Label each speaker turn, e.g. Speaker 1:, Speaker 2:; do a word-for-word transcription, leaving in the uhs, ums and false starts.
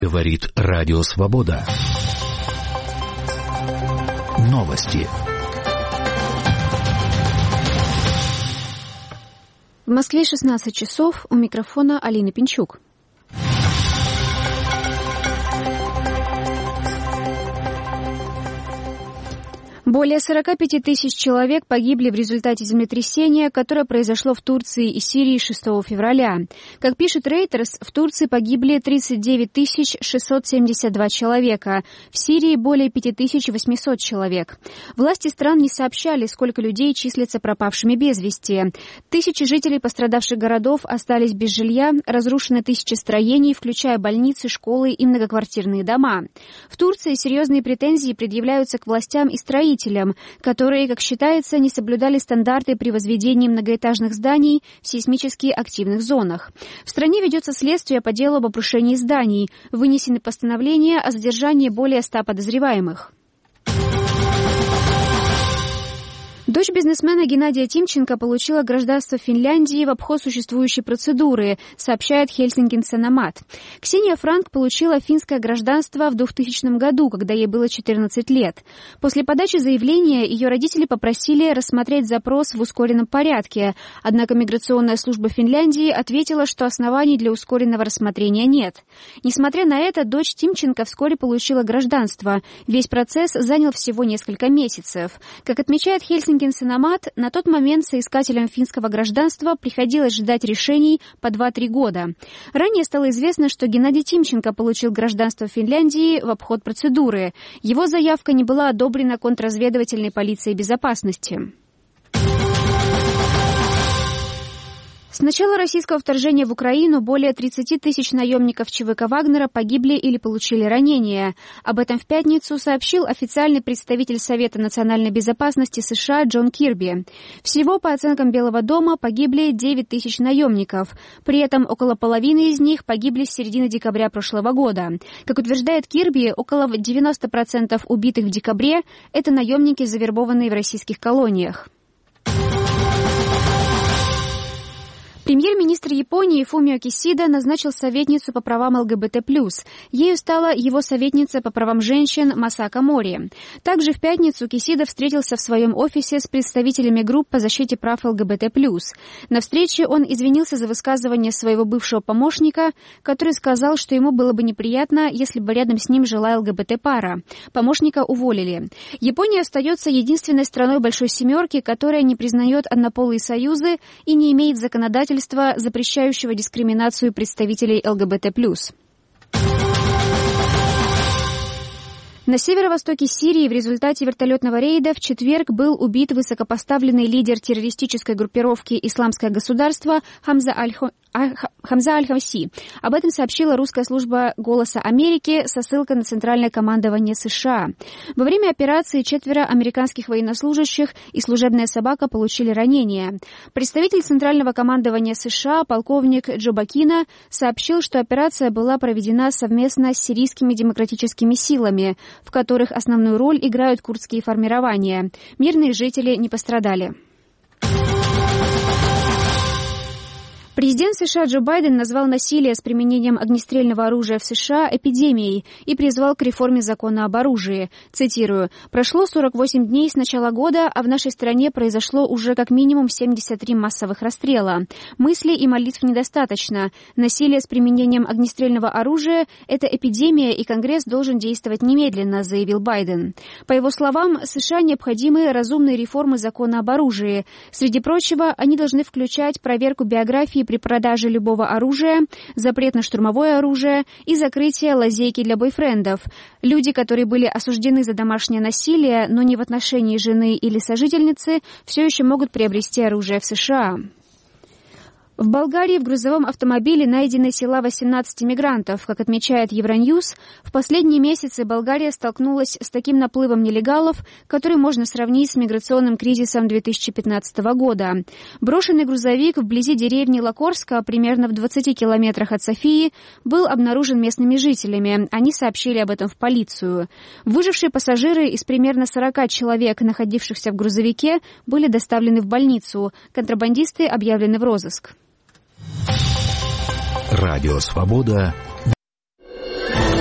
Speaker 1: Говорит Радио Свобода. Новости.
Speaker 2: В Москве шестнадцать часов, у микрофона Алина Пинчук. Более сорок пять тысяч человек погибли в результате землетрясения, которое произошло в Турции и Сирии шестого февраля. Как пишет Reuters, в Турции погибли тридцать девять тысяч шестьсот семьдесят два человека, в Сирии более пять тысяч восемьсот человек. Власти стран не сообщали, сколько людей числятся пропавшими без вести. Тысячи жителей пострадавших городов остались без жилья, разрушены тысячи строений, включая больницы, школы и многоквартирные дома. В Турции серьезные претензии предъявляются к властям и строителям, которые, как считается, не соблюдали стандарты при возведении многоэтажных зданий в сейсмически активных зонах. В стране ведется следствие по делу об обрушении зданий. Вынесены постановления о задержании более ста подозреваемых. Дочь бизнесмена Геннадия Тимченко получила гражданство Финляндии в обход существующей процедуры, сообщает Хельсинки Саномат. Ксения Франк получила финское гражданство в двухтысячном году, когда ей было четырнадцать лет. После подачи заявления ее родители попросили рассмотреть запрос в ускоренном порядке, однако миграционная служба Финляндии ответила, что оснований для ускоренного рассмотрения нет. Несмотря на это, дочь Тимченко вскоре получила гражданство. Весь процесс занял всего несколько месяцев. Как отмечает Хельсинки Саномат, на тот момент соискателям финского гражданства приходилось ждать решений по два-три года. Ранее стало известно, что Геннадий Тимченко получил гражданство Финляндии в обход процедуры. Его заявка не была одобрена контрразведывательной полицией безопасности. С начала российского вторжения в Украину более тридцати тысяч наемников ЧВК «Вагнера» погибли или получили ранения. Об этом в пятницу сообщил официальный представитель Совета национальной безопасности США Джон Кирби. Всего, по оценкам Белого дома, погибли девять тысяч наемников. При этом около половины из них погибли с середины декабря прошлого года. Как утверждает Кирби, около девяноста процентов убитых в декабре – это наемники, завербованные в российских колониях. Премьер-министр Японии Фумио Кисида назначил советницу по правам ЛГБТ+. Ею стала его советница по правам женщин Масака Мори. Также в пятницу Кисида встретился в своем офисе с представителями групп по защите прав ЛГБТ+. На встрече он извинился за высказывание своего бывшего помощника, который сказал, что ему было бы неприятно, если бы рядом с ним жила ЛГБТ-пара. Помощника уволили. Япония остается единственной страной Большой Семерки, которая не признает однополые союзы и не имеет законодательства, запрещающего дискриминацию представителей ЛГБТ+. На северо-востоке Сирии в результате вертолетного рейда в четверг был убит высокопоставленный лидер террористической группировки «Исламское государство» Хамза аль-Хо... Хамза аль-Хамси. Об этом сообщила русская служба «Голоса Америки» со ссылкой на Центральное командование США. Во время операции четверо американских военнослужащих и служебная собака получили ранения. Представитель Центрального командования США, полковник Джо Бакина, сообщил, что операция была проведена совместно с сирийскими демократическими силами, в которых основную роль играют курдские формирования. Мирные жители не пострадали. Президент США Джо Байден назвал насилие с применением огнестрельного оружия в США эпидемией и призвал к реформе закона об оружии. Цитирую: «Прошло сорок восемь дней с начала года, а в нашей стране произошло уже как минимум семьдесят три массовых расстрела. Мыслей и молитв недостаточно. Насилие с применением огнестрельного оружия – это эпидемия, и Конгресс должен действовать немедленно», заявил Байден. По его словам, США необходимы разумные реформы закона об оружии. Среди прочего, они должны включать проверку биографии при продаже любого оружия, запрет на штурмовое оружие и закрытие лазейки для бойфрендов. Люди, которые были осуждены за домашнее насилие, но не в отношении жены или сожительницы, все еще могут приобрести оружие в США. В Болгарии в грузовом автомобиле найдены тела восемнадцати мигрантов. Как отмечает Евроньюз, в последние месяцы Болгария столкнулась с таким наплывом нелегалов, который можно сравнить с миграционным кризисом две тысячи пятнадцатого года. Брошенный грузовик вблизи деревни Лакорска, примерно в двадцати километрах от Софии, был обнаружен местными жителями. Они сообщили об этом в полицию. Выжившие пассажиры из примерно сорока человек, находившихся в грузовике, были доставлены в больницу. Контрабандисты объявлены в розыск.
Speaker 1: Радио «Свобода»